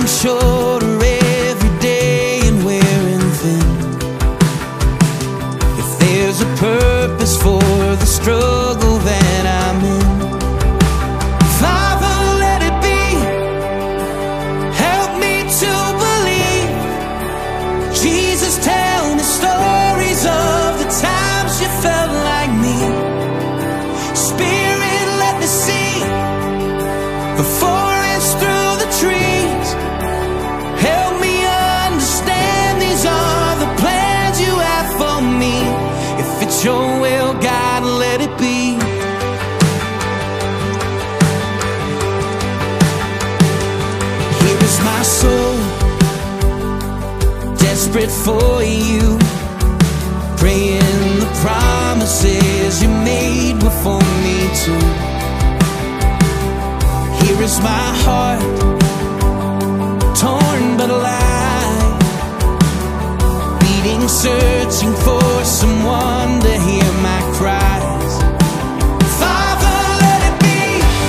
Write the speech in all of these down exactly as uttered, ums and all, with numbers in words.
shorter every day and wearing thin. If there's a purpose for the struggle that I'm in, Father, let it be. Help me to believe. Jesus, tell me stories of the times you felt like me. Spirit, let me see the forest through the trees. Help me understand these are the plans you have for me. If it's your will, God, let it be. Here is my soul, desperate for you, praying the promises you made before me too. Here is my heart, torn but alive, beating, searching for someone to hear my cries. Father, let it be.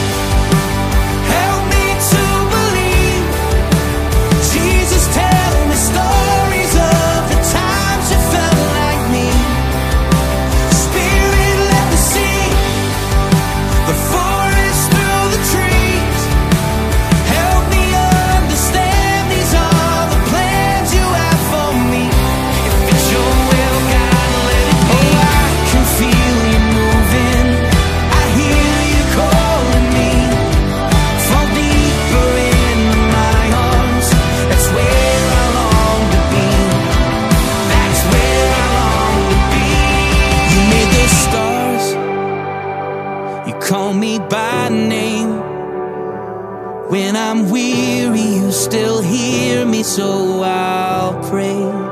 Help me to believe. Jesus, tell me stories of the times you felt like me. Spirit, let me see the forest through the trees. Help me understand these are the plans you have for me. If it's your will, God, let it be. Oh, I can feel you moving, I hear you calling me. Fall deeper into my arms, that's where I long to be. That's where I long to be. You made the stars, you call me by name. When I'm weary, you still hear me, so I'll pray.